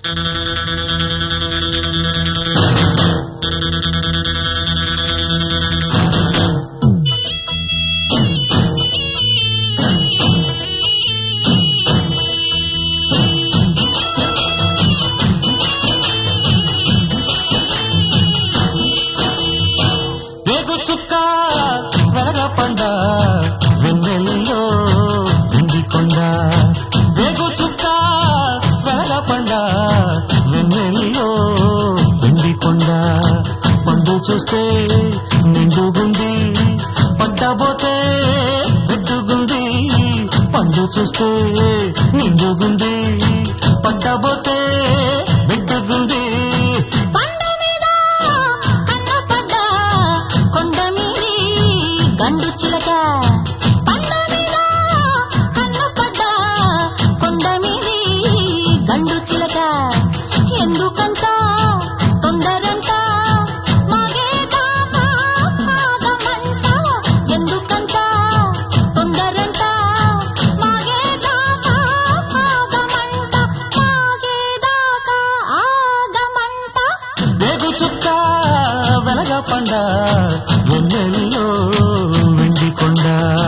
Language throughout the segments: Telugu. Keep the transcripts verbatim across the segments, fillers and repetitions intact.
చూస్తే నిండుగుంది పట్టబోతే బిడ్డుగుంది పండు చూస్తే నిండుగుంది పట్టబోతే బిడ్డుగుంది పండు మీద కన్ను పడ్డ కొండ మీది గండు చిలక పండు మీద కన్ను పడ్డ కొండ మీది గండు చిలక ఎందుకంత తొందరంట పండ వెన్నెల్లో వెండి కొండ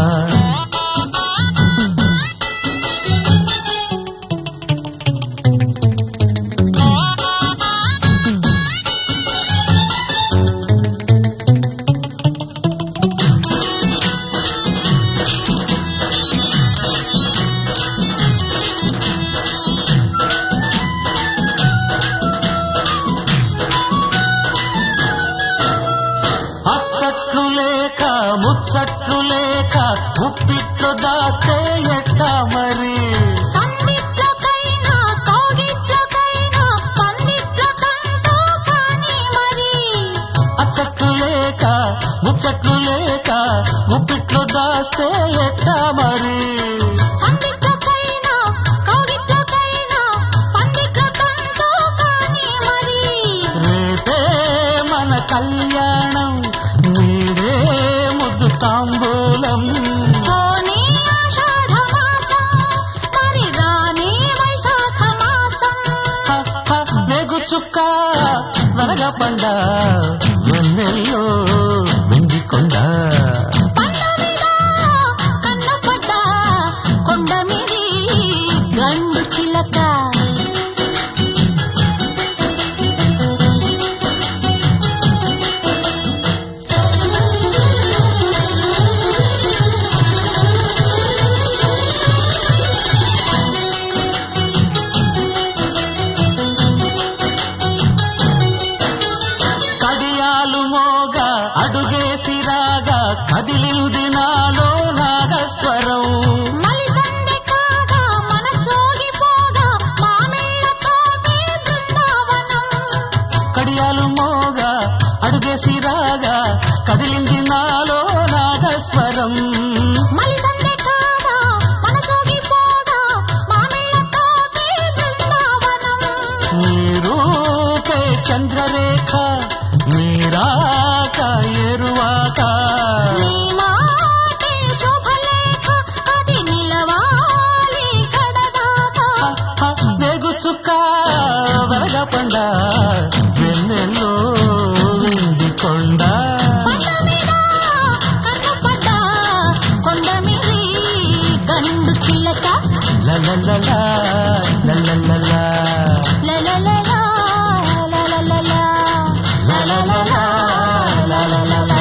లేక ముచ్చట్లు లేక ఉప్పిట్లో దాస్తే ఎట్టా మరి అచ్చట్లు లేక ముచ్చట్లు లేక ఉప్పిట్లో దాస్తే ఎట్టా మరి రేపే మన కళ్యాణం నీడే ముద్దు తాంబూలం నెగు చుక్క వెనగ పండ వెన్నెల్లో వెండి కొండ కొండ మీది గండు చిలక అడుగేసి రాగా కదిలింది నాలో నాగస్వరం కడియాలు మోగా అడుగేసి రాగా కదిలింది నాలో నాగస్వరం నీరూపే చంద్రరేఖ నీరాక ఎరువాక నెగు చుక్క వెనగ పండ వెన్నెల్లో వెండి కొండ కొండ మీది గండు చిలక లలలలా లలలలా లలలలా లలలలా la la la la la la la la